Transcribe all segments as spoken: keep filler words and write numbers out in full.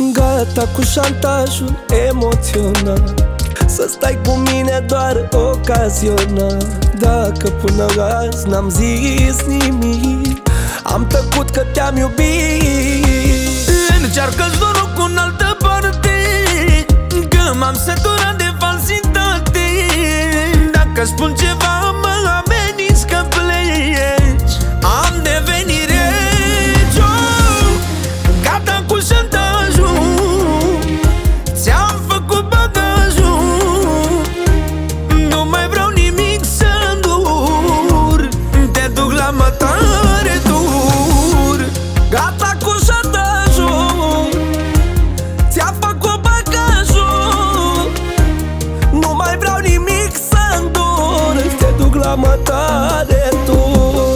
Gata cu șantajul emoțional, să stai cu mine doar ocazional. Dacă până azi n-am zis nimic, am tăcut că te-am iubit. Încearcă-ți norocul în altă parte, că m-am săturat de falsitate. Dacă spun ceva mă ameninți că pleci. Am devenit rege, oh, gata cu șantajul, ți-am făcut bagajul. Nu mai vreau nimic să îndur, te duc la mătare dur. Gata cu șantajul, ți-am făcut bagajul. Nu mai vreau nimic să îndur, te duc la mătare dur.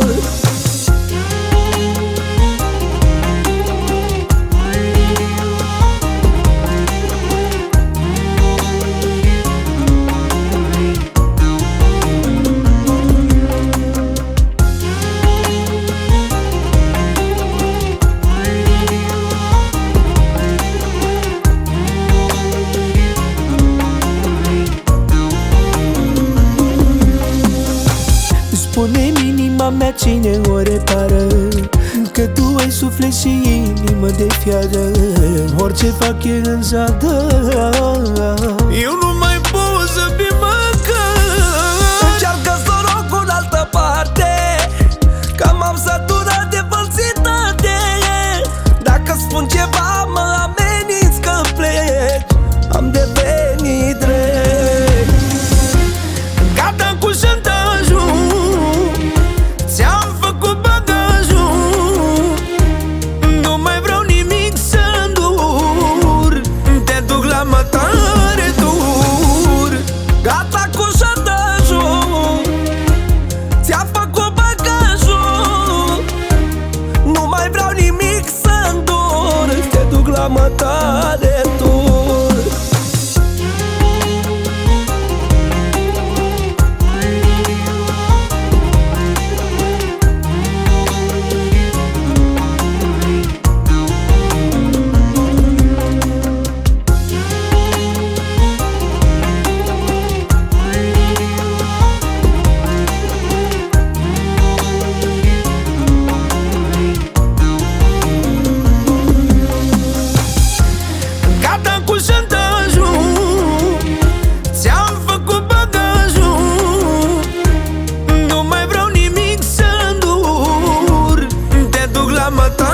Spune-mi inima mea cine o repară, că tu ai suflet și inimă de fiară. Orice fac e în zadă, eu nu mai pot să fiu măcar. Încearcă-ți norocul în altă parte, că m-am săturat de falsitate. Dacă spun ceva mă ameninți că pleci. Am devenit drept. Gata cu șantajul, ți-am făcut bagajul. Nu mai vreau nimic să îndur, te duc la mătare dur. Gata cu șantajul, ți-am făcut bagajul. Nu mai vreau nimic să îndur, te duc la mătare dur. Gata cu șantajul, ți-am făcut bagajul. Nu mai vreau nimic să îndur, te duc la mătare.